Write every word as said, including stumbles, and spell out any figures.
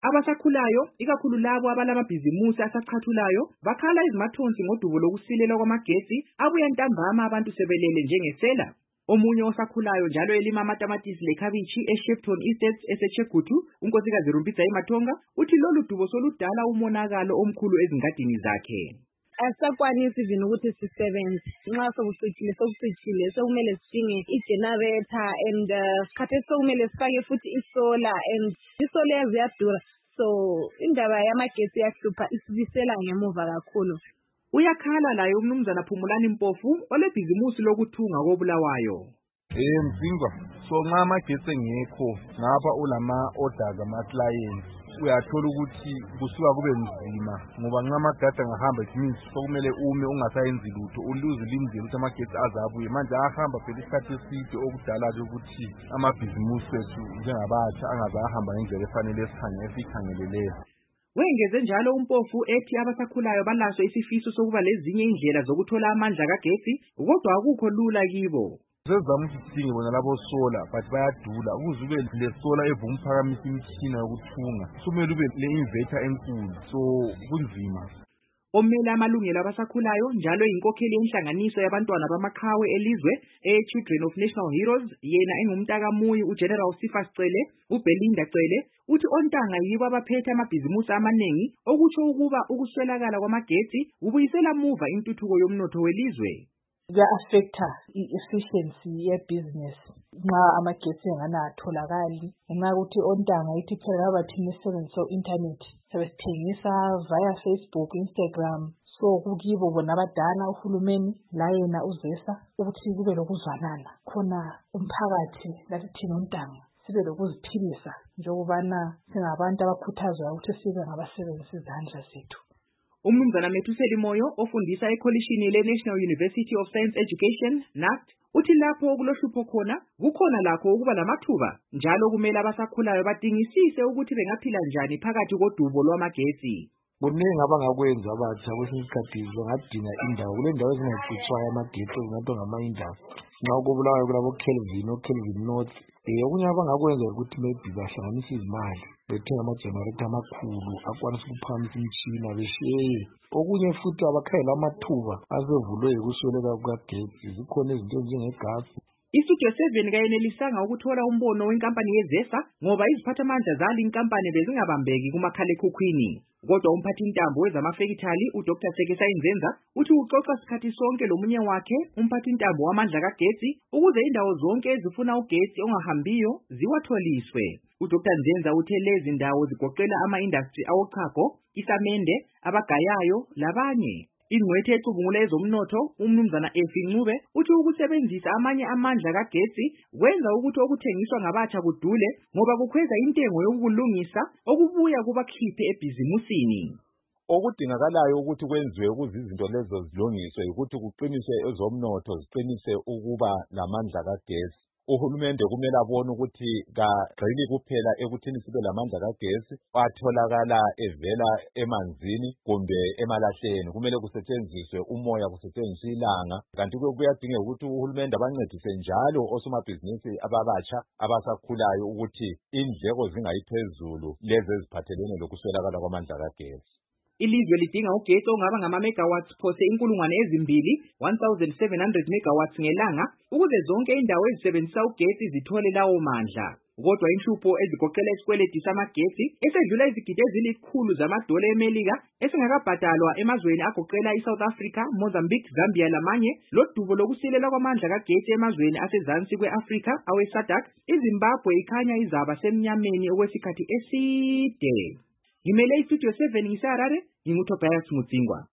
Abasakhulayo, ikakhulu labo abalamabhizimusi asachathulayo, bakhala izimathonsi ngodubo lokusilela kwamagetsi abuya ntambama abantu sebelele njengesela. Omunye osakhulayo njalo elima amatamatisi lekhabishi eShepton Estates eseChegutu, unkosikazi Rumpitsa Matonga, uthi lolu dubo soludala umonakalo omkhulu ezingadini zakhe. Asakwanisi even ukuthi sisebenze nxa sokucitshile sokucitshile sokumele sidinge igenerator and khathi sokumele sifake futhi isolar and isolar ziyadura, so indaba yamagetsi yahlupha isibisela ngemuva kakhulu. Uyakhala laye umnumzana Phumulani Mpofu olebhizimusi lokuthunga koBulawayo. Eh Mzingwa, so nxa amagetsi engekho ngapha ulama orders ama clients uyathola ukuthi kusuka kube nzima ngoba nxa amagada ngahamba means sokumele ume ungasayenzi lutho uluze lindele ukuthi amagetsi azabuye manje ahamba phela isikhathi eside okudala ukuthi amabhizimusi ethu njengabatsha angazahamba ngendlela efanele esikhangele esikhangeleleyo. Wengeze njalo uMpofu ethi abasakhulayo balaso isifiso sokuba lezinye indlela zokuthola amandla kagetsi kodwa akukho lula kibo. Sezama ukuthi bona labo solar but bayadula ukuze ube le solar evumuphakamisa imishini yokuthunga kumele ube le inverter enkulu so kunzima. Omela amalungelo abasakhulayo njalo inkokheli yenhlanganiso yabantwana bamakhawe elizwe eChildren of National Heroes yena engumntaka Muyi uGeneral Sifas Cele uBelinda Cele uthi ontanga yibo abaphethe amabhizimusi amaningi okutsho ukuba ukuswelakala kwamagetsi ubuyisela muva intuthuko yomnotho welizwe. Kuya-affecta i-efficiency ye-business nxa amagetsi enganatholakali ngenxa yokuthi ontanga ithi phela bathi imisebenzi so-internet sebesithengisa via Facebook, Instagram, so kukibo bona abadala uhulumeni la yena uzesa ukuthi kube lokuzwanana khona umphakathi lathi thina ontanga sibe lokuziphilisa njengobana singabantu abakhuthazwa ukuthi sibe ngabasebenzisa izandla zethu. Umnumzana Methuseli Moyo ofundisa ekholishini le-National University of Science Education, N A C, uthi lapho okulohlupho khona kukhona lakho ukuba lamathuba njalo kumele abasakhulayo badingisise ukuthi bengaphila njani phakathi kodubo lwamagetsi. Kuningi abangakwenza abatsha kwesinye isikhathi bangadinga indawo kule ndawo ezingacitshwayo amagetsi ezingathi ngama-indawo nxa koBulawayo kulabo Kelvin oKelvin North. Eh okunye abangakwenza ukuthi maybe bahlanganise izimali bethenga ama-generator amakhulu akwanisa ukuphakamisa imishini beshiye. Okunye futhi abakhayela amathuba asevulwe ukusweleka kukagetsi zikhona izinto njengegasi. Istudio seven kayenelisanga ukuthola umbono wenkampani yeZESA ngoba iziphathamandla zali inkampani bezingabambeki kumakhalekhukhwini. Kodwa umphathintambo wezamafekithali uDoctor Sekisa Nzenza uthi uxoxa sikhathi sonke lomunye wakhe umphathintambo wamandla kagetsi ukuze indawo zonke ezifuna ugetsi ongahambiyo ziwatholiswe. uDoctor Nzenza uthe lezi ndawo zigoqela ama-industry awochago, isamende, abagayayo labanye. Ingcwethe ecubungula ezomnotho umnumzana Efi Ncube uthi ukusebenzisa amanye amandla kagetsi kwenza ukuthi okuthengiswa ngabatsha kudule ngoba kukhweza intengo yokulungisa okubuya kubakhiphe ebhizimusini. Okudingakalayo ukuthi kwenziwe ukuze izinto lezo zilungiswe ukuthi kuqiniswe ezomnotho ziqinise ukuba lamandla kagetsi. Uhulumende kumele abone ukuthi kagxili kuphela ekuthini sibe lamandla kagesi atholakala evela emanzini kumbe emalahleni. Kumele kusetshenziswe umoya, kusetshenziswe ilanga. Kanti kuyadingeka ukuthi uhulumende abancedise njalo osomabhizinisi ababatsha abasakhulayo ukuthi indleko zingayiphezulu lezi eziphathelene lokuswelakala kwamandla kagesi. Ilizwe lidinga ugetsi ongaba ngama-megawatts phose inkulungwane ezimbili, one thousand seven hundred megawatts ngelanga, ukuze zonke indawo ezisebenzisa ugetsi zithole lawo mandla. Kodwa inhlupho ezigoqela isikweledi samagetsi esedlula izigidi ezilikhulu zamadola eMelika esingakabhadalwa emazweni agoqela iSouth Africa, Mozambique, Zambia lamanye, lodubo lokusilela kwamandla kagetsi emazweni asezansi kwe-Afrika awe-SADC, iZimbabwe ikhanya izaba semnyameni okwesikhathi eside. Ngimele iStudio seven ngiseHarare, nginguTobias Mutsingwa.